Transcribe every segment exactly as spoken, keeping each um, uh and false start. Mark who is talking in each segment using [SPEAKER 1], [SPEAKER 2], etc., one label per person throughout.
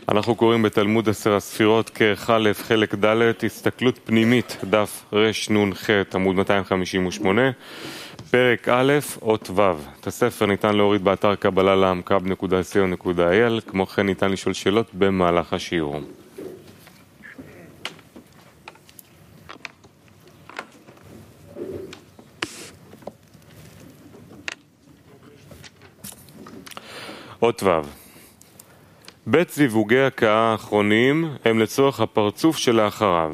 [SPEAKER 1] אנחנו קוראים בתלמוד עשר הספירות כרך א' חלק ד', הסתכלות פנימית, דף רנ"ח עמוד מאתיים חמישים ושמונה, פרק א', אות ו'. את הספר ניתן להוריד באתר קבלה לעמקב נקודה סי או נקודה איי אל, כמו כן ניתן לשאול שאלות במהלך השיעור. אות ו'. בית זיווגי הקאה האחרונים הם לצורך הפרצוף שלאחריו.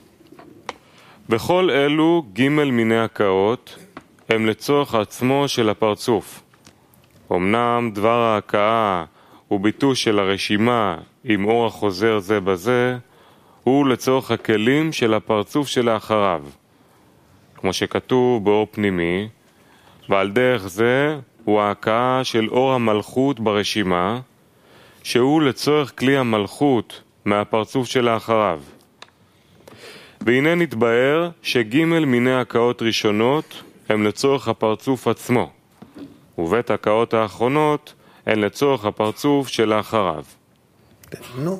[SPEAKER 1] בכל אלו ג' מיני הקאות הם לצורך עצמו של הפרצוף. אמנם דבר ההקאה הוא ביטוי של הרשימה עם אור החוזר זה בזה, הוא לצורך הכלים של הפרצוף שלאחריו, כמו שכתוב באור פנימי, ועל דרך זה הוא ההקאה של אור המלכות ברשימה, שהוא לצורך כלי המלכות מהפרצוף שלאחריו. והנה נתבהר שג' מיני הקאות ראשונות הם לצורך הפרצוף עצמו, ובית הקאות האחרונות הן לצורך הפרצוף שלאחריו.
[SPEAKER 2] נו,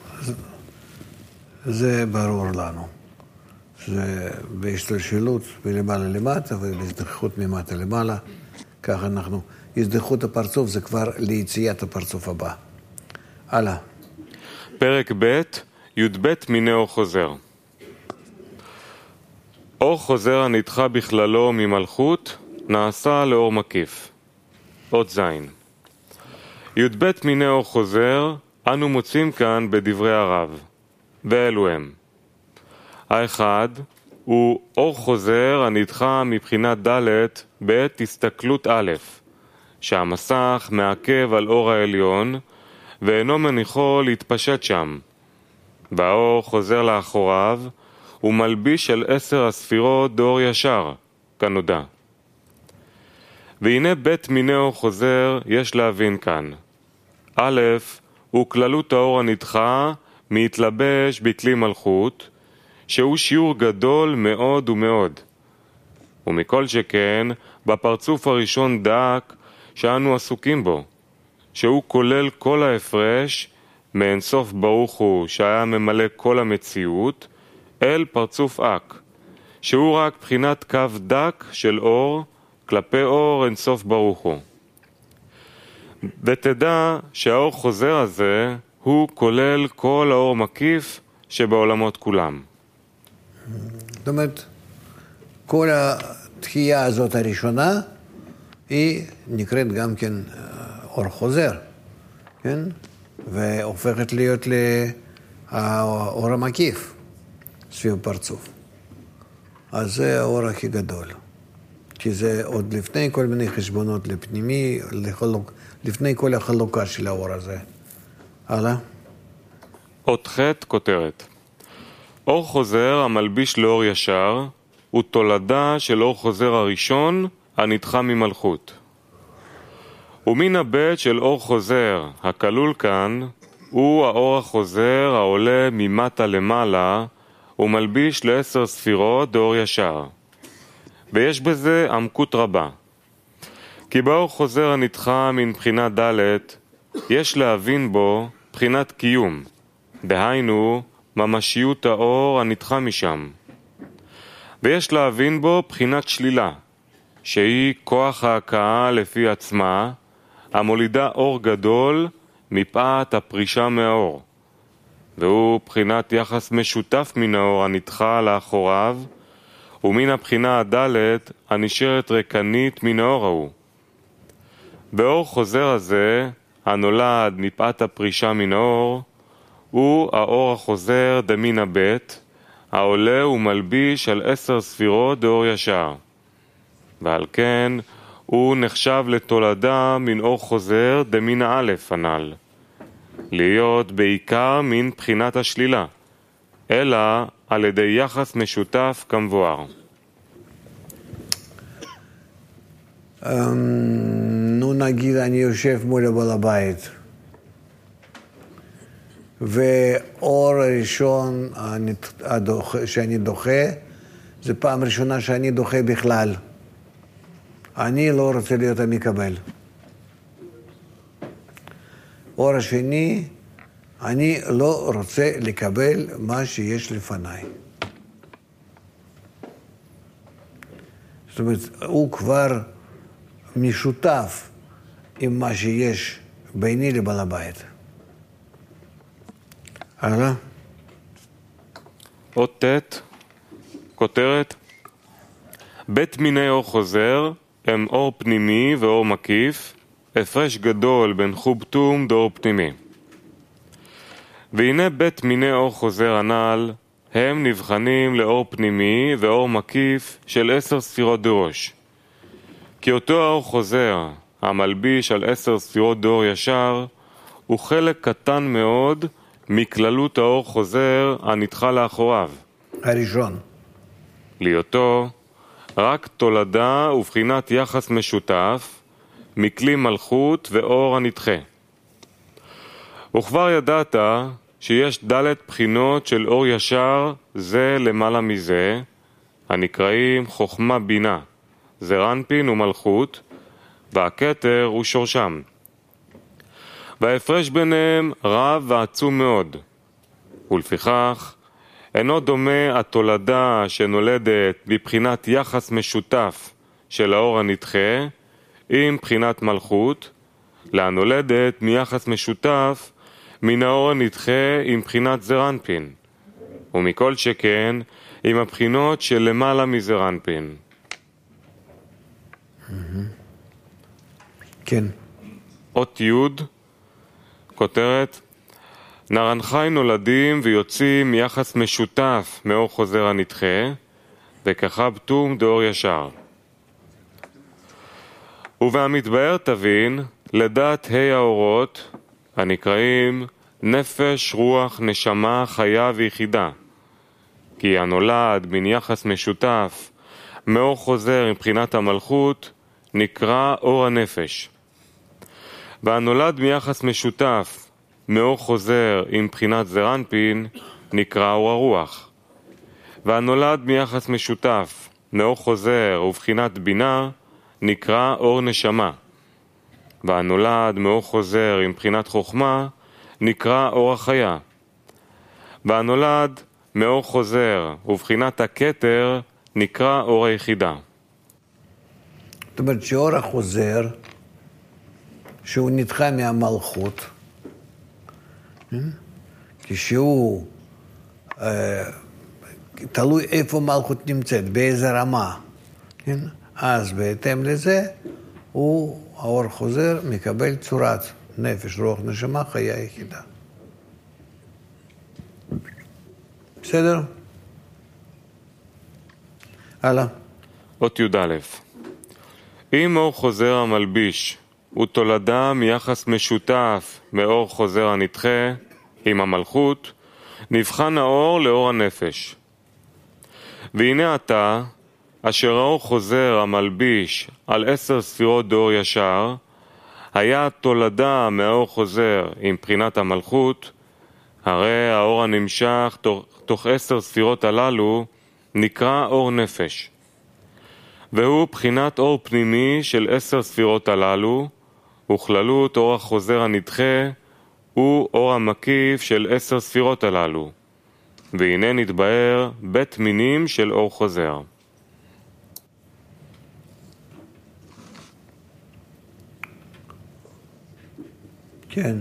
[SPEAKER 2] זה ברור לנו. זה בהשתלשלות מלמעלה למטה ובהזדחכות ממטה למעלה. ככה אנחנו, הזדחכות הפרצוף זה כבר ליציאת הפרצוף הבא. הלאה.
[SPEAKER 1] פרק ב', י"ב מיני אור חוזר. אור חוזר הנדחה בכללו ממלכות נעשה לאור מקיף. אות זין. י"ב מיני אור חוזר אנו מוצאים כאן בדברי הרב, ואלו הם. האחד הוא אור חוזר הנדחה מבחינת ד' בעת הסתכלות א', שהמסך מעכב על אור העליון ואינו מניחו להתפשט שם. והאור חוזר לאחוריו ומלביש על עשר הספירות דאור ישר, כנודע. והנה בית מיני אור חוזר יש להבין כאן. א', הוא כללות האור הנדחה מתלבש בכלי מלכות, שהוא שיעור גדול מאוד ומאוד. ומכל שכן, בפרצוף הראשון דק שאנו עסוקים בו, שהוא כולל כל ההפרש מאין סוף ברוך הוא שהיה ממלא כל המציאות, אל פרצוף אק, שהוא רק בחינת קו דק של אור כלפי אור אין סוף ברוך הוא. ותדע שהאור חוזר הזה הוא כולל כל האור מקיף שבעולמות כולם.
[SPEAKER 2] זאת אומרת, כל התחייה הזאת הראשונה היא נקראת גם כן אור חוזר, כן? והופכת להיות לאור המקיף סביב פרצוף. אז זה האור הכי גדול. כי זה עוד לפני כל מיני חשבונות לפנימי, לחלוק, לפני כל החלוקה של האור הזה. הלאה.
[SPEAKER 1] אות ח' כותרת. אור חוזר המלביש לאור ישר הוא תולדה של אור חוזר הראשון הנדחה ממלכות. ומן הבית של אור חוזר הכלול כאן הוא האור החוזר העולה ממטה למעלה ומלביש לעשר ספירות דאור ישר. ויש בזה עמקות רבה. כי באור חוזר הנדחה מן בחינת ד' יש להבין בו בחינת קיום, דהיינו ממשיות האור הנדחה משם. ויש להבין בו בחינת שלילה, שהיא כוח ההקאה לפי עצמה, המולידה אור גדול מפאת הפרישה מהאור. והוא בחינת יחס משותף מן האור הנדחה לאחוריו, ומן הבחינה הדלת הנשארת ריקנית מן האור ההוא. באור חוזר הזה, הנולד מפאת הפרישה מן האור, הוא האור החוזר דמין הבית, העולה ומלביש על עשר ספירות דאור ישר. ועל כן הוא נחשב לתולדה מן אור חוזר דמין האלף הנ"ל, להיות בעיקר מן בחינת השלילה, אלא על ידי יחס משותף כמבואר.
[SPEAKER 2] נו נגיד אני יושב מול הבעל הבית, ואור הראשון שאני דוחה, זה פעם ראשונה שאני דוחה בכלל. אני לא רוצה להיות המקבל. אור השני, אני לא רוצה לקבל מה שיש לפניי. זאת אומרת, הוא כבר משותף עם מה שיש ביני לבעל הבית. הלאה.
[SPEAKER 1] עוד ט', כותרת. בית מיני אור חוזר הם אור פנימי ואור מקיף, הפרש גדול בין חוב תום דאור פנימי. והנה בית מיני אור חוזר הנ"ל, הם נבחנים לאור פנימי ואור מקיף של עשר ספירות דרוש. כי אותו האור חוזר, המלביש על עשר ספירות דאור ישר, הוא חלק קטן מאוד מכללות האור חוזר הנדחה לאחוריו.
[SPEAKER 2] הראשון.
[SPEAKER 1] להיותו רק תולדה ובחינת יחס משותף מכלי מלכות ואור הנדחה. וכבר ידעת שיש דלת בחינות של אור ישר זה למעלה מזה, הנקראים חוכמה בינה, זרנפין ומלכות, והכתר הוא שורשם. וההפרש ביניהם רב ועצום מאוד, ולפיכך אינו דומה התולדה שנולדת בבחינת יחס משותף של האור הנדחה עם בחינת מלכות, להנולדת מיחס משותף מן האור הנדחה עם בחינת זרנפין, ומכל שכן עם הבחינות של למעלה מזרנפין.
[SPEAKER 2] כן.
[SPEAKER 1] אות י', כותרת. נרנחי נולדים ויוצאים מיחס משותף מאור חוזר הנדחה, וככה בתום דאור ישר. ובהמתבאר תבין לדעת ה' האורות הנקראים נפש, רוח, נשמה, חיה ויחידה, כי הנולד מן יחס משותף מאור חוזר מבחינת המלכות נקרא אור הנפש, והנולד מיחס משותף מאור חוזר עם בחינת זרנפין נקרא אור הרוח, והנולד מיחס משותף מאור חוזר ובחינת בינה נקרא אור נשמה, והנולד מאור חוזר עם בחינת חוכמה נקרא אור החיה, והנולד מאור חוזר ובחינת הכתר נקרא אור היחידה.
[SPEAKER 2] זאת אומרת שאור החוזר, שהוא נדחה מהמלכות, כשהוא אה, תלוי איפה מלכות נמצאת, באיזה רמה, כן? אז בהתאם לזה הוא, האור חוזר, מקבל צורת נפש, רוח, נשמה, חיה יחידה. בסדר? הלאה.
[SPEAKER 1] אות י"א. אם אור חוזר המלביש הוא תולדה מיחס משותף מאור חוזר הנדחה עם המלכות, נבחן האור לאור הנפש. והנה אתה, אשר האור חוזר המלביש על עשר ספירות דאור ישר, היה תולדה מהאור חוזר עם בחינת המלכות, הרי האור הנמשך תוך, תוך עשר ספירות הללו נקרא אור נפש. והוא בחינת אור פנימי של עשר ספירות הללו, וכללות אור החוזר הנדחה הוא אור המקיף של עשר ספירות הללו. והנה נתבאר בית מינים של אור חוזר.
[SPEAKER 2] כן.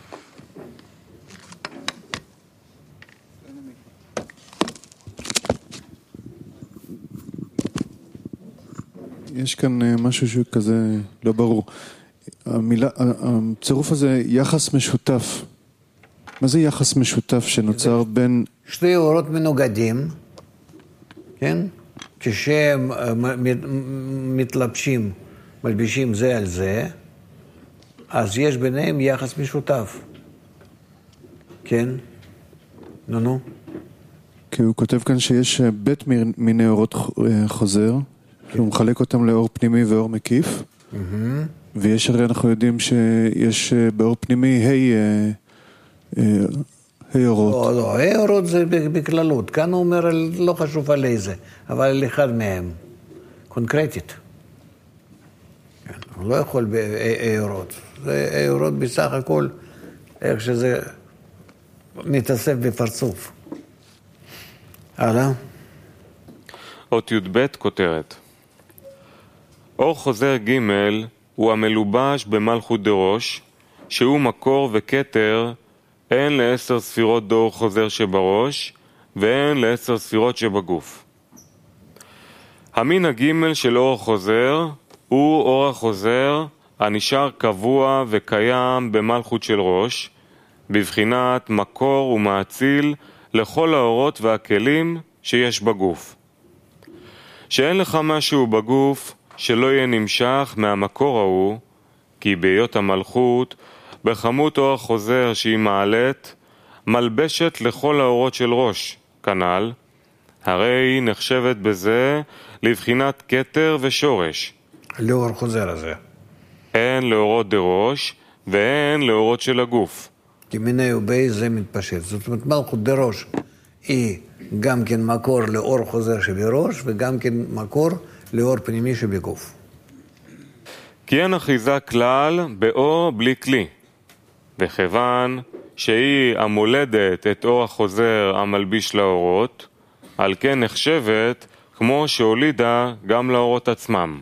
[SPEAKER 3] יש כאן משהו שכזה לא ברור. המילה, הצירוף הזה, יחס משותף. מה זה יחס משותף שנוצר בין...
[SPEAKER 2] שתי אורות מנוגדים, כן? כשהם מתלבשים, מלבישים זה על זה, אז יש ביניהם יחס משותף. כן? נו נו.
[SPEAKER 3] כי הוא כותב כאן שיש בית מיני אורות חוזר, שהוא מחלק אותם לאור פנימי ואור מקיף, ויש הרי אנחנו יודעים שיש באור פנימי ה' אורות.
[SPEAKER 2] לא, לא, ה' אורות זה בכללות. כאן הוא אומר, לא חשוב על איזה, אבל על אחד מהם, קונקרטית. הוא לא יכול בה' אורות. זה ה' אורות בסך הכל, איך שזה מתאסף בפרצוף. הלאה.
[SPEAKER 1] אות י"ב כותרת. אור חוזר ג' הוא המלובש במלכות דראש, שהוא מקור וכתר הן לעשר ספירות דאור חוזר שבראש והן לעשר ספירות שבגוף. המין הג' של אור חוזר הוא אור החוזר הנשאר קבוע וקיים במלכות של ראש, בבחינת מקור ומעציל לכל האורות והכלים שיש בגוף. שאין לך משהו בגוף שלא יהיה נמשך מהמקור ההוא, כי בהיות המלכות, בכמות אור החוזר שהיא מעלת, מלבשת לכל האורות של ראש, כנ"ל, הרי היא נחשבת בזה לבחינת כתר ושורש.
[SPEAKER 2] לאור חוזר הזה.
[SPEAKER 1] הן לאורות דראש והן לאורות של הגוף.
[SPEAKER 2] כי מיני ובי זה מתפשט. זאת אומרת, מלכות דראש היא גם כן מקור לאור חוזר שבראש, וגם כן מקור לאור פנימי שבגוף.
[SPEAKER 1] כי אין אחיזה כלל באור בלי כלי, וכיוון שהיא המולדת את אור החוזר המלביש לאורות, על כן נחשבת כמו שהולידה גם לאורות עצמם.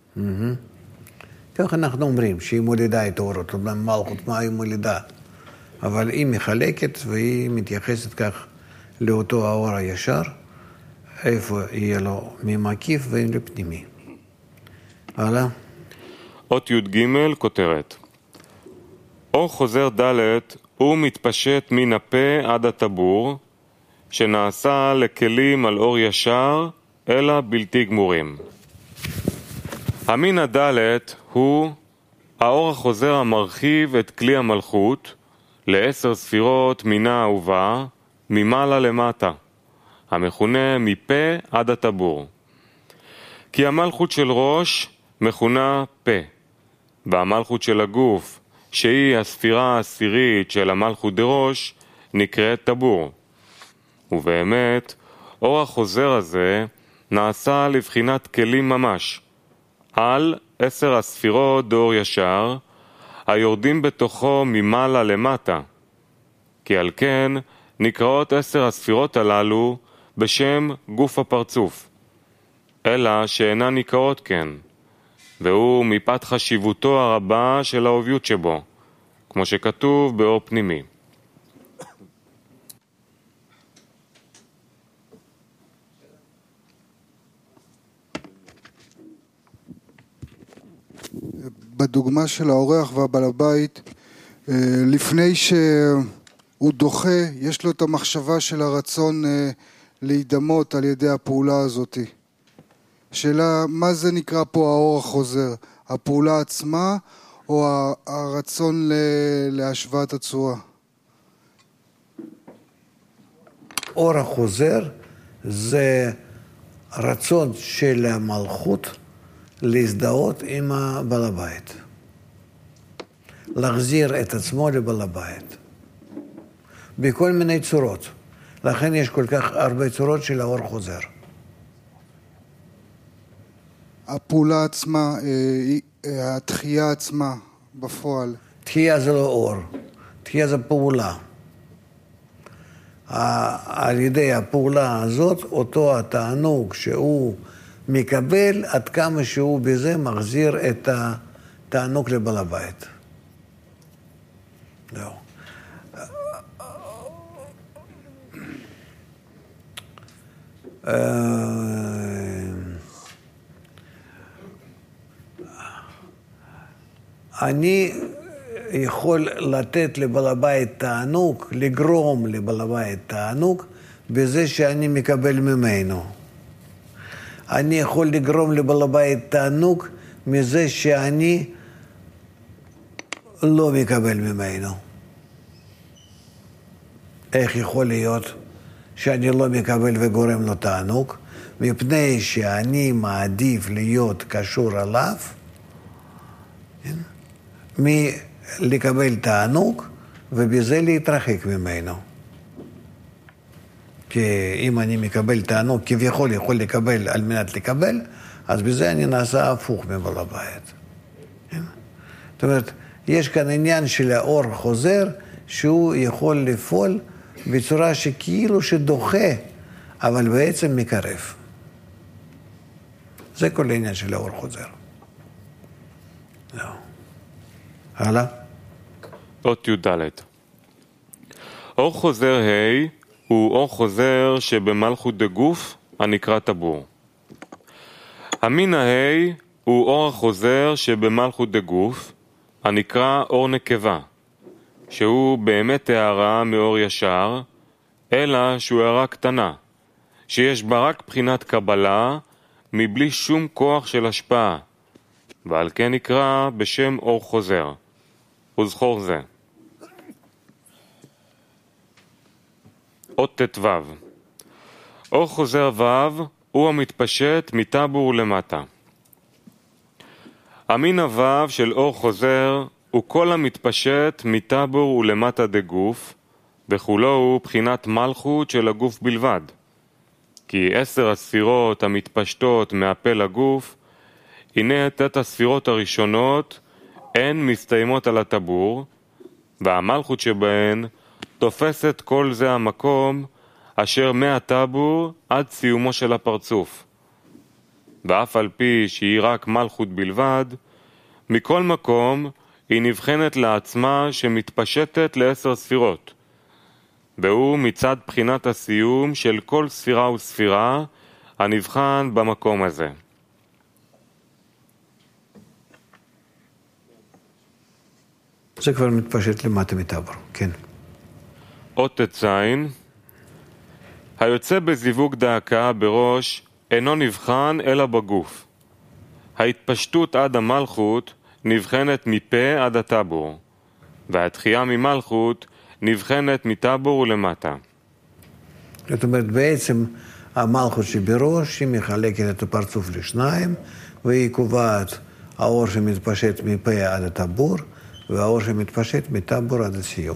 [SPEAKER 2] כך אנחנו אומרים שהיא מולידה את האורות, מלכות מה היא מולידה, אבל היא מחלקת והיא מתייחסת כך לאותו האור הישר, איפה יהיה לו ממקיף ואין לפנימי. הלאה.
[SPEAKER 1] אות י"ג כותרת. אור חוזר ד' הוא מתפשט מן הפה עד הטבור, שנעשה לכלים על אור ישר, אלא בלתי גמורים. המין הד' הוא האור החוזר המרחיב את כלי המלכות לעשר ספירות מינה האהובה, ממעלה למטה, המכונה מפה עד הטבור. כי המלכות של ראש מכונה פה, והמלכות של הגוף, שהיא הספירה העשירית של המלכות דראש, נקראת טבור. ובאמת, אור החוזר הזה נעשה לבחינת כלים ממש, על עשר הספירות דאור ישר, היורדים בתוכו ממעלה למטה. כי על כן נקראות עשר הספירות הללו בשם גוף הפרצוף, אלא שאינן נקראות כן, והוא מפאת חשיבותו הרבה של האוביות שבו, כמו שכתוב באור פנימי.
[SPEAKER 4] בדוגמה של האורח והבעל הבית, לפני שהוא דוחה, יש לו את המחשבה של הרצון להידמות על ידי הפעולה הזאת. שאלה, מה זה נקרא פה האור החוזר? הפעולה עצמה או הרצון להשוואת הצורה?
[SPEAKER 2] אור החוזר זה רצון של המלכות להזדהות עם הבעל הבית. להחזיר את עצמו לבעל הבית. בכל מיני צורות. לכן יש כל כך הרבה צורות של האור חוזר.
[SPEAKER 4] הפעולה עצמה, התחייה עצמה בפועל.
[SPEAKER 2] תחייה זה לא אור. תחייה זה פעולה. על ידי הפעולה הזאת, אותו התענוג שהוא מקבל, עד כמה שהוא בזה מחזיר את התענוג לבעל הבית. זהו. אני יכול לתת לבעל הבית תענוג, לגרום לבעל הבית תענוג, בזה שאני מקבל ממנו. אני יכול לגרום לבעל הבית תענוג, מזה שאני לא מקבל ממנו. איך יכול להיות שאני לא מקבל וגורם לו תענוג? מפני שאני מעדיף להיות קשור עליו, מלקבל תענוג, ובזה להתרחק ממנו. כי אם אני מקבל תענוג, כביכול יכול לקבל על מנת לקבל, אז בזה אני נעשה הפוך מבעל הבית. זאת אומרת, יש כאן עניין של האור חוזר, שהוא יכול לפעול בצורה שכאילו שדוחה, אבל בעצם מקרב. זה כל העניין של האור חוזר. זהו. הלאה.
[SPEAKER 1] אות י"ד. אור חוזר ה' הוא אור חוזר שבמלכות דגוף הנקרא טבור. המין הה' הוא אור החוזר שבמלכות דגוף הנקרא אור נקבה, שהוא באמת הערה מאור ישר, אלא שהוא הערה קטנה, שיש בה רק בחינת קבלה מבלי שום כוח של השפעה, ועל כן נקרא בשם אור חוזר. וזכור זה. אות ט"ו. אור חוזר ו' הוא המתפשט מטבור למטה. המין הו' של אור חוזר הוא כל המתפשט מטבור ולמטה דגוף, וכולו הוא בחינת מלכות של הגוף בלבד. כי עשר הספירות המתפשטות מהפה לגוף, הנה תת הספירות הראשונות הן מסתיימות על הטבור, והמלכות שבהן תופסת כל זה המקום אשר מהטבור עד סיומו של הפרצוף. ואף על פי שהיא רק מלכות בלבד, מכל מקום היא נבחנת לעצמה שמתפשטת לעשר ספירות, והוא מצד בחינת הסיום של כל ספירה וספירה הנבחן במקום הזה.
[SPEAKER 2] זה כבר מתפשט למטה מטבור, כן.
[SPEAKER 1] אות ט"ז. היוצא בזיווג דאקה בראש אינו נבחן אלא בגוף. ההתפשטות עד המלכות נבחנת מפה עד הטבור, והתחייה ממלכות נבחנת מטבור ולמטה.
[SPEAKER 2] זאת אומרת, בעצם המלכות שבראש היא מחלקת את הפרצוף לשניים, והיא קובעת האור שמתפשט מפה עד הטבור, והאור שמתפשט מטבור עד הסיום.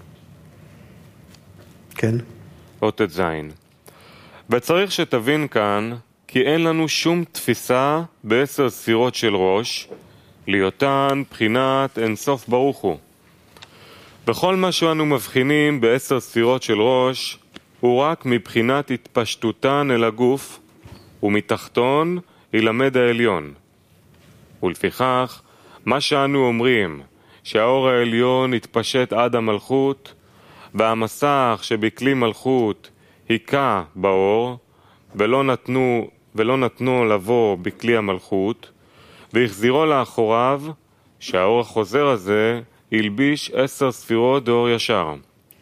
[SPEAKER 2] כן?
[SPEAKER 1] אות ט"ז. וצריך שתבין כאן כי אין לנו שום תפיסה בעשר ספירות של ראש, להיותן בחינת אינסוף ברוך הוא. בכל מה שאנו מבחינים בעשר ספירות של ראש, הוא רק מבחינת התפשטותן אל הגוף, ומתחתון ילמד העליון. ולפיכך, מה שאנו אומרים, שהאור העליון התפשט עד המלכות, והמסך שבכלי מלכות היכה באור, ולא נתנו, ולא נתנו לבוא בכלי המלכות, והחזירו לאחוריו, שהאור החוזר הזה ילביש עשר ספירות דאור ישר.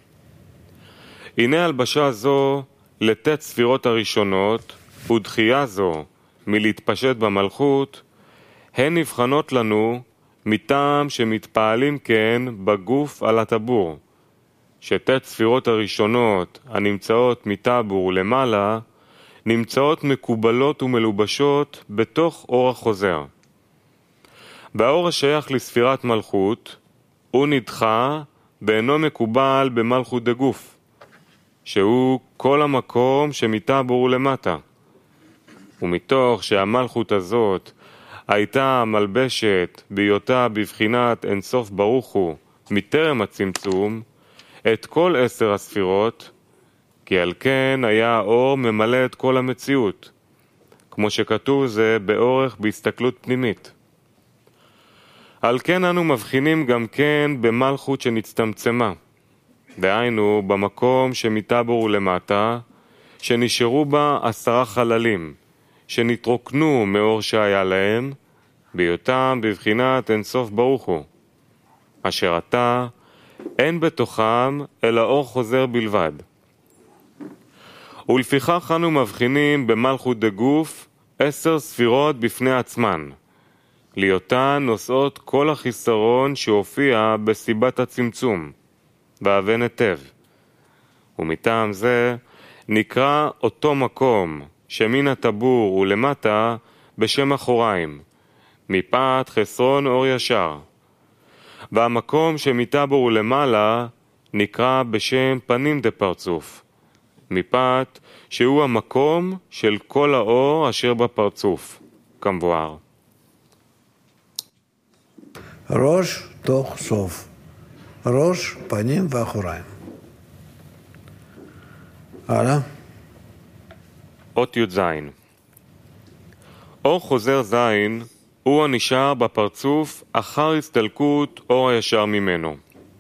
[SPEAKER 1] הנה הלבשה זו לתת ספירות הראשונות, ודחייה זו מלהתפשט במלכות, הן נבחנות לנו מטעם שמתפעלים כן בגוף על הטבור, שתת ספירות הראשונות הנמצאות מטבור ולמעלה, נמצאות מקובלות ומלובשות בתוך אור החוזר. והאור השייך לספירת מלכות, הוא נדחה ואינו מקובל במלכות דגוף, שהוא כל המקום שמטבור ולמטה. ומתוך שהמלכות הזאת הייתה מלבשת בהיותה בבחינת אינסוף ברוך הוא מטרם הצמצום, את כל עשר הספירות, כי על כן היה האור ממלא את כל המציאות, כמו שכתוב זה באורך בהסתכלות פנימית. על כן אנו מבחינים גם כן במלכות שנצטמצמה, דהיינו במקום שמטבור ולמטה, שנשארו בה עשרה חללים, שנתרוקנו מאור שהיה להם, בהיותם בבחינת אינסוף ברוך הוא, אשר אתה אין בתוכם אלא אור חוזר בלבד. ולפיכך אנו מבחינים במלכות דגוף עשר ספירות בפני עצמן, להיותן נושאות כל החיסרון שהופיע בסיבת הצמצום, והבן היטב. ומטעם זה נקרא אותו מקום שמן הטבור ולמטה בשם אחוריים, מפאת חסרון אור ישר. והמקום שמטבור ולמעלה נקרא בשם פנים דפרצוף, מפאת שהוא המקום של כל האור אשר בפרצוף, כמבואר.
[SPEAKER 2] ראש תוך סוף, ראש, פנים ואחוריים. הלאה.
[SPEAKER 1] אות י"ז. אור חוזר זין הוא הנשאר בפרצוף אחר הסתלקות אור הישר ממנו.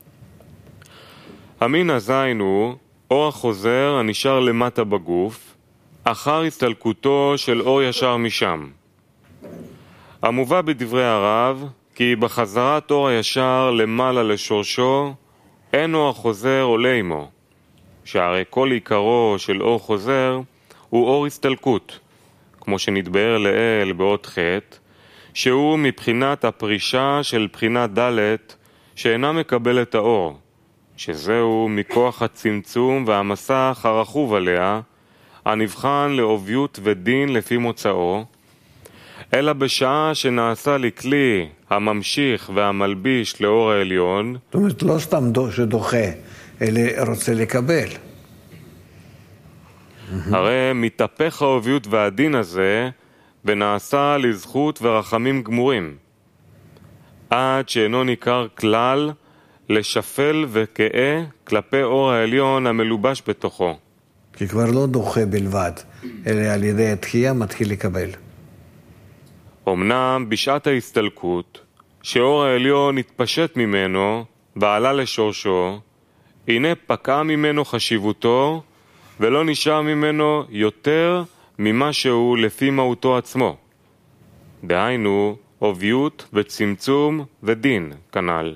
[SPEAKER 1] המין הזין הוא אור החוזר הנשאר למטה בגוף אחר הסתלקותו של אור ישר משם. המובא בדברי הרב כי בחזרת אור הישר למעלה לשורשו אין אור החוזר עולה עמו, שהרי כל עיקרו של אור חוזר הוא אור הסתלקות, כמו שנתבאר לאל באות ח', שהוא מבחינת הפרישה של בחינת ד' שאינה מקבל את האור, שזהו מכוח הצמצום והמסך הרכוב עליה, הנבחן לעוביות ודין לפי מוצאו, אלא בשעה שנעשה לכלי הממשיך והמלביש לאור העליון.
[SPEAKER 2] זאת אומרת, לא סתם שדוחה, אלא רוצה לקבל.
[SPEAKER 1] הרי מתהפך העוביות והדין הזה ונעשה לזכות ורחמים גמורים, עד שאינו ניכר כלל לשפל וכאה כלפי אור העליון המלובש בתוכו.
[SPEAKER 2] כי כבר לא דוחה בלבד, אלא על ידי התחייה מתחיל לקבל.
[SPEAKER 1] אמנם בשעת ההסתלקות, שאור העליון התפשט ממנו ועלה לשורשו, הנה פקעה ממנו חשיבותו, ולא נשאר ממנו יותר ממה שהוא לפי מהותו עצמו. דהיינו, עוביות וצמצום ודין כנ"ל.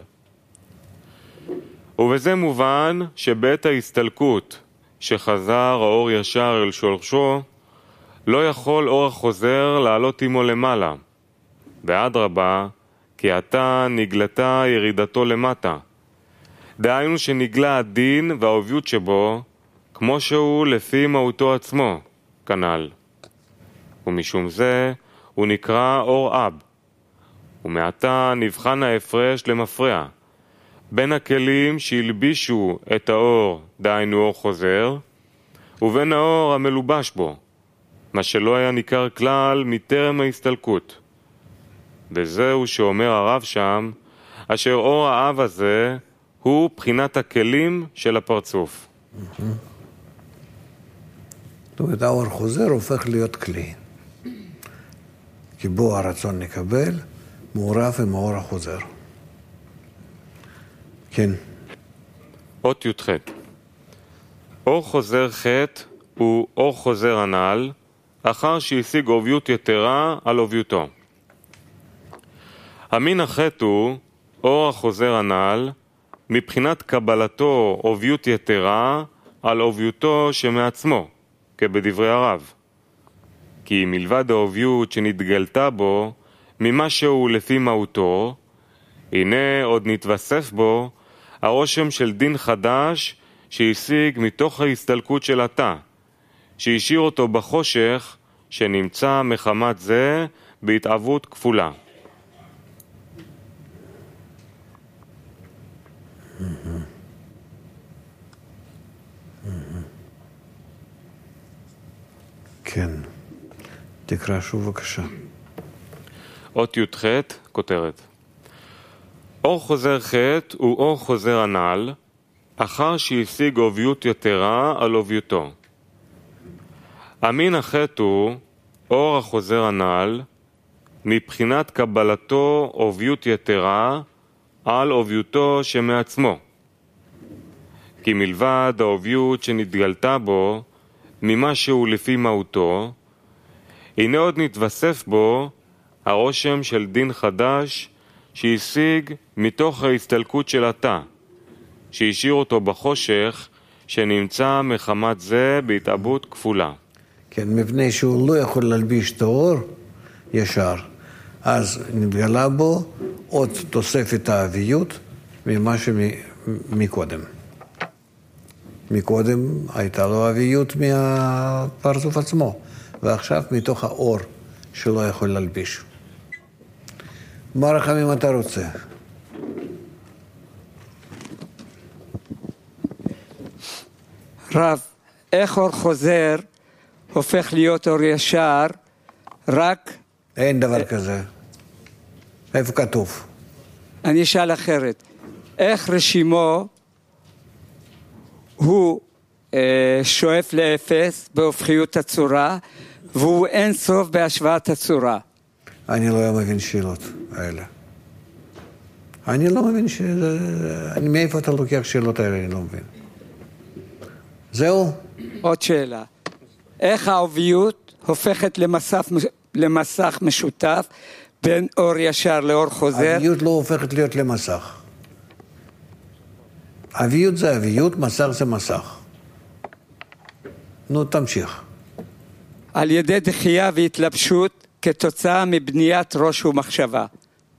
[SPEAKER 1] ובזה מובן שבעת ההסתלקות שחזר האור ישר אל שורשו, לא יכול אור החוזר לעלות עמו למעלה. ואדרבה, כי עתה נגלתה ירידתו למטה. דהיינו שנגלה הדין והעוביות שבו, כמו שהוא לפי מהותו עצמו, כנ"ל. ומשום זה הוא נקרא אור אב. ומעתה נבחן ההפרש למפרע, בין הכלים שהלבישו את האור, דהיינו אור חוזר, ובין האור המלובש בו, מה שלא היה ניכר כלל מטרם ההסתלקות. וזהו שאומר הרב שם, אשר אור האב הזה הוא בחינת הכלים של הפרצוף.
[SPEAKER 2] זאת אומרת, האור חוזר הופך להיות כלי. כי בו הרצון לקבל, מעורב עם האור החוזר. כן.
[SPEAKER 1] אות י"ח. אור חוזר ח' הוא אור חוזר הנ"ל, אחר שהשיג עוביות יתרה על עוביותו. המין הח' הוא אור החוזר הנ"ל, מבחינת קבלתו עוביות יתרה על עוביותו שמעצמו, כבדברי הרב. כי מלבד העוביות שנתגלתה בו, ממה שהוא לפי מהותו, הנה עוד נתווסף בו הרושם של דין חדש שהשיג מתוך ההסתלקות של עתה, שהשאיר אותו בחושך שנמצא מחמת זה בהתאבות כפולה.
[SPEAKER 2] כן. תקרא שוב בבקשה.
[SPEAKER 1] אות י"ח, כותרת. אור חוזר ח' הוא אור חוזר הנ"ל, אחר שהשיג עוביות יתרה על עוביותו. המין הח' הוא אור החוזר הנ"ל, מבחינת קבלתו עוביות יתרה על עוביותו שמעצמו. כי מלבד העוביות שנתגלתה בו, ממה שהוא לפי מהותו, הנה עוד נתווסף בו הרושם של דין חדש שהשיג מתוך ההסתלקות של עתה, שהשאיר אותו בחושך שנמצא מחמת זה בהתאבות כפולה.
[SPEAKER 2] כן, מפני שהוא לא יכול להלביש את האור ישר, אז נתגלה בו עוד תוספת האביות ממה שמקודם. מקודם הייתה לו אביות מהפרצוף עצמו, ועכשיו מתוך האור שלא יכול להלביש. מה רחמים אתה רוצה?
[SPEAKER 5] רב, איך אור חוזר הופך להיות אור ישר רק...
[SPEAKER 2] אין דבר כזה. איפה כתוב?
[SPEAKER 5] אני אשאל אחרת. איך רשימו הוא אה, שואף לאפס בהופכיות הצורה, והוא אין סוף בהשוואת הצורה.
[SPEAKER 2] אני לא מבין שאלות האלה. אני לא מבין ש... אני, מאיפה אתה לוקח שאלות האלה? אני לא מבין. זהו?
[SPEAKER 5] עוד שאלה. איך העוביות הופכת למסך, למסך משותף בין אור ישר לאור חוזר?
[SPEAKER 2] העוביות לא הופכת להיות למסך. העוביות זה עוביות, מסך זה מסך. נו, תמשיך.
[SPEAKER 5] על ידי דחייה והתלבשות כתוצאה מבניית ראש ומחשבה.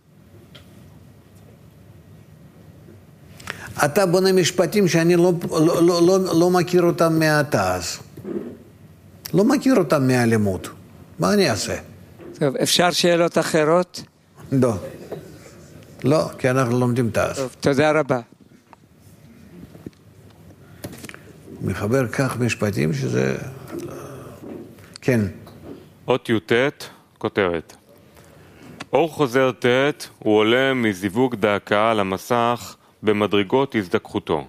[SPEAKER 2] אתה בונה משפטים שאני לא, לא, לא, לא, לא מכיר אותם מהתעש. לא מכיר אותם מהלימוד. מה אני אעשה?
[SPEAKER 5] טוב, אפשר שאלות אחרות?
[SPEAKER 2] לא. לא, כי אנחנו לומדים תעש.
[SPEAKER 5] טוב, תודה רבה.
[SPEAKER 2] מחבר כך משפטים שזה... כן.
[SPEAKER 1] אות י"ט, כותרת. אור חוזר ט' הוא עולה מזיווג דאקה על המסך במדרגות הזדככותו.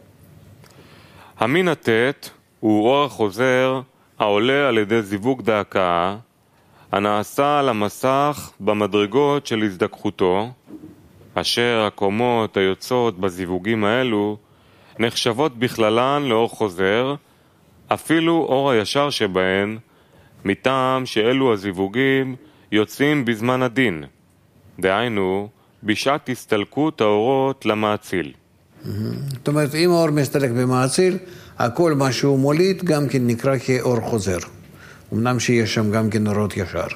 [SPEAKER 1] המין הט' הוא אור החוזר העולה על ידי זיווג דאקה הנעשה על המסך במדרגות של הזדככותו, אשר הקומות היוצאות בזיווגים האלו נחשבות בכללן לאור חוזר, אפילו אור הישר שבהן, מטעם שאלו הזיווגים יוצאים בזמן הדין, דהיינו בשעת הסתלקות האורות למעציל.
[SPEAKER 2] זאת אומרת, אם האור מסתלק במעציל, הכל מה שהוא מוליד גם כן נקרא כאור חוזר. אמנם שיש שם גם כן אורות ישר.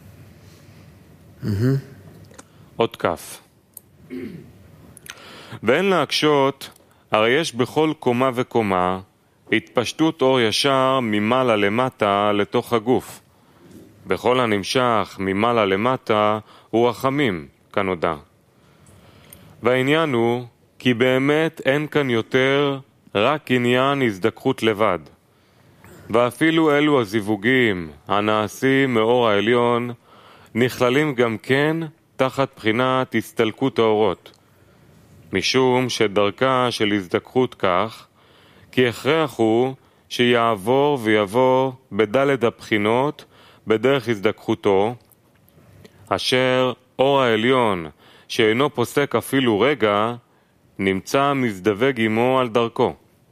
[SPEAKER 1] עוד כף. ואין להקשות, הרי יש בכל קומה וקומה התפשטות אור ישר ממעלה למטה לתוך הגוף. בכל הנמשך ממעלה למטה הוא רחמים, כנודע. והעניין הוא כי באמת אין כאן יותר רק עניין הזדככות לבד. ואפילו אלו הזיווגים הנעשים מאור העליון נכללים גם כן תחת בחינת הסתלקות האורות. משום שדרכה של הזדככות כך, כי הכרח הוא שיעבור ויבוא בדלת הבחינות בדרך הזדככותו, אשר אור העליון שאינו פוסק אפילו רגע, נמצא מזדווג עמו על דרכו.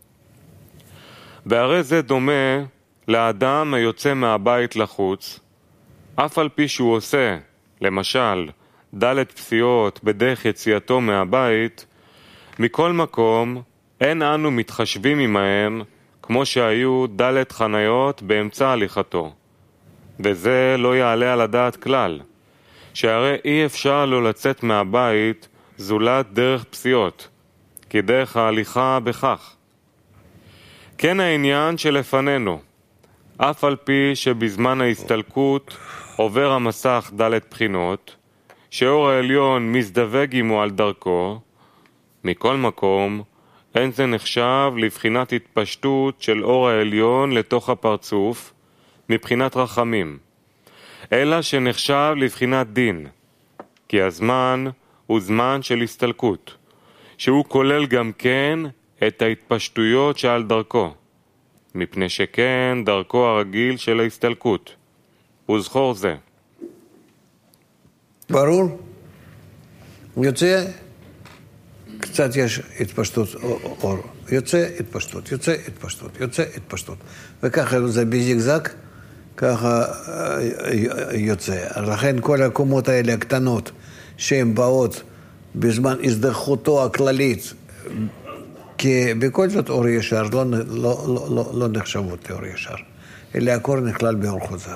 [SPEAKER 1] והרי זה דומה לאדם היוצא מהבית לחוץ, אף על פי שהוא עושה, למשל, דלת פסיעות בדרך יציאתו מהבית, מכל מקום אין אנו מתחשבים עמהם כמו שהיו דלת חניות באמצע הליכתו. וזה לא יעלה על הדעת כלל, שהרי אי אפשר לא לצאת מהבית זולת דרך פסיעות, כי דרך ההליכה בכך. כן העניין שלפנינו, אף על פי שבזמן ההסתלקות עובר המסך דלת בחינות, שאור העליון מזדווג עמו על דרכו, מכל מקום אין זה נחשב לבחינת התפשטות של אור העליון לתוך הפרצוף מבחינת רחמים, אלא שנחשב לבחינת דין, כי הזמן הוא זמן של הסתלקות, שהוא כולל גם כן את ההתפשטויות שעל דרכו, מפני שכן דרכו הרגיל של ההסתלקות. וזכור זה.
[SPEAKER 2] ברור? יוצא, קצת יש התפשטות אור. יוצא התפשטות, יוצא התפשטות, יוצא התפשטות. וככה זה בזיגזג, ככה יוצא. לכן כל הקומות האלה הקטנות, שהן באות בזמן הזדככותו הכללית, כי בכל זאת אור ישר לא, לא, לא, לא, לא נחשבות לאור ישר, אלא הכל נכלל באור חוזר.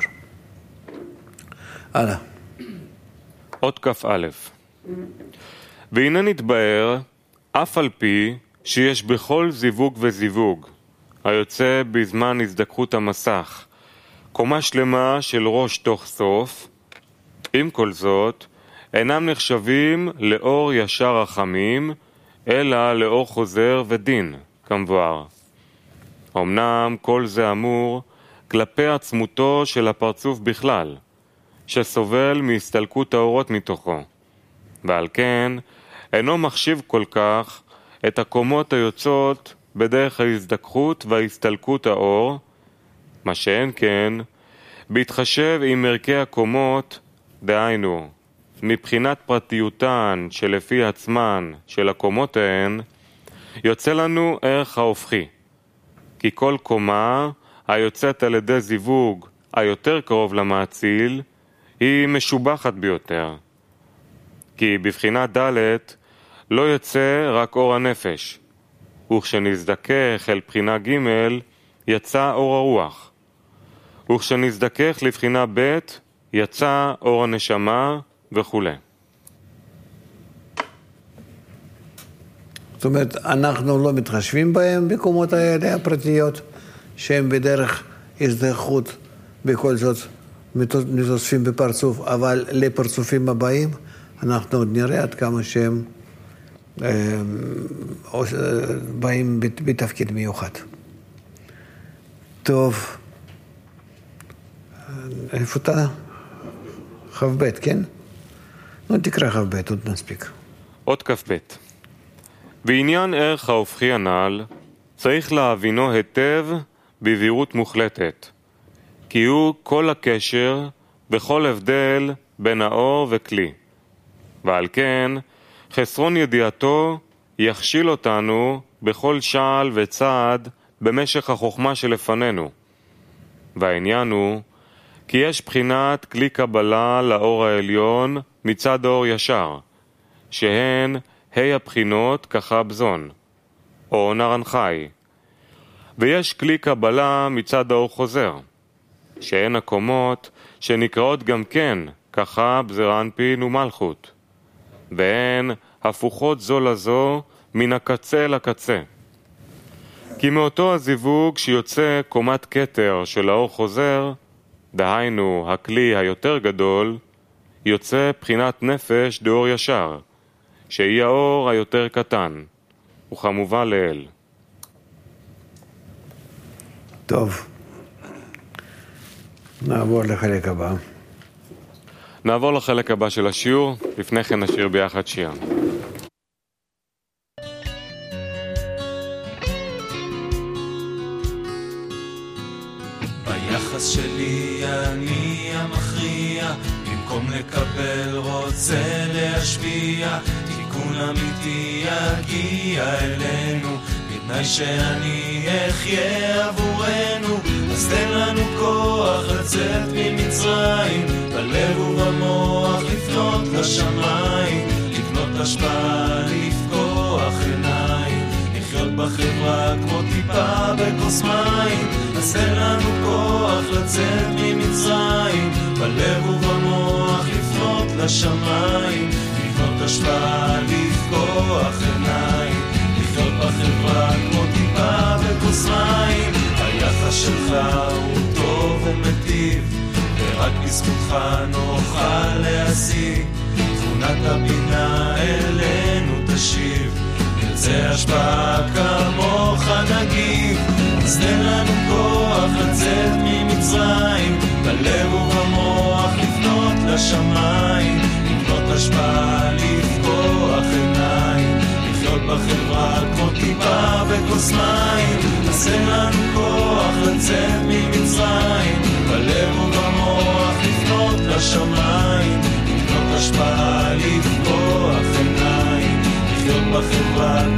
[SPEAKER 2] הלאה.
[SPEAKER 1] עוד כף א'. והנה נתבאר, אף על פי שיש בכל זיווג וזיווג, היוצא בזמן הזדככות המסך, קומה שלמה של ראש תוך סוף, עם כל זאת, אינם נחשבים לאור ישר רחמים, אלא לאור חוזר ודין, כמבואר. אמנם כל זה אמור כלפי עצמותו של הפרצוף בכלל, שסובל מהסתלקות האורות מתוכו, ועל כן אינו מחשיב כל כך את הקומות היוצאות בדרך ההזדככות וההסתלקות האור, מה שאין כן, בהתחשב עם ערכי הקומות, דהיינו, מבחינת פרטיותן שלפי עצמן של הקומות ההן, יוצא לנו ערך ההופכי, כי כל קומה היוצאת על ידי זיווג היותר קרוב למאציל, היא משובחת ביותר. כי בבחינת ד' לא יוצא רק אור הנפש, וכשנזדכך אל בחינה ג' יצא אור הרוח, וכשנזדכך לבחינה ב' יצא אור הנשמה וכו'.
[SPEAKER 2] זאת אומרת, אנחנו לא מתחשבים בהם בקומות האלה הפרטיות, שהם בדרך הזדככות בכל זאת מתוספים בפרצוף, אבל לפרצופים הבאים אנחנו עוד נראה עד כמה שהם אה, באים בתפקיד מיוחד. טוב, איפה אתה? חב בית, כן? נו, תקרא חב בית, עוד נספיק.
[SPEAKER 1] עוד כף בית. בעניין ערך ההופכי הנ"ל, צריך להבינו היטב בבהירות מוחלטת, כי הוא כל הקשר וכל הבדל בין האור וכלי. ועל כן, חסרון ידיעתו יכשיל אותנו בכל שעל וצעד במשך החוכמה שלפנינו. והעניין הוא, כי יש בחינת כלי קבלה לאור העליון מצד האור ישר, שהן ה' הבחינות כחבזון, או נרנחי, ויש כלי קבלה מצד האור חוזר, שהן הקומות שנקראות גם כן כחב, זרנפין ומלכות, והן הפוכות זו לזו מן הקצה לקצה. כי מאותו הזיווג שיוצא קומת כתר של האור חוזר, דהיינו הכלי היותר גדול, יוצא בחינת נפש דאור ישר, שהיא האור היותר קטן, וכמובן לאל.
[SPEAKER 2] טוב, נעבור לחלק הבא.
[SPEAKER 1] נעבור לחלק הבא של השיעור, לפני כן נשאיר ביחד שיר.
[SPEAKER 6] ביחס שלי אני המכריע, במקום לקבל רוצה להשפיע, תיקון אמיתי יגיע אלינו, בתנאי שאני אחיה עבורנו. אז תן לנו כוח לצאת ממצרים, בלב ובמוח לפנות לשמיים, לקנות השפעה, לפקוח עיניים, לחיות בחברה כמו טיפה בכוס מים. אז תן לנו כוח לצאת ממצרים, בלב ובמוח לפנות לשמיים, לקנות השפעה, לפקוח עיניים, לחיות בחברה כמו טיפה בכוס מים. היחס שלך הוא טוב ומטיב, ורק בזכותך נוכל להשיג, תכונת הבינה אלינו תשיב, נרצה השפעה כמוך נגיב. אז תן לנו כוח לצאת ממצרים, בלב ובמוח לפנות לשמיים, לקנות השפעה, לפקוח עיניים, לחיות בחברה כמו טיפה בכוס מים. אז תן לנו כוח לצאת ממצרים, בלב ובמוח לפנות לשמיים, לקנות השפעה, לפקוח עיניים, לחיות בחברה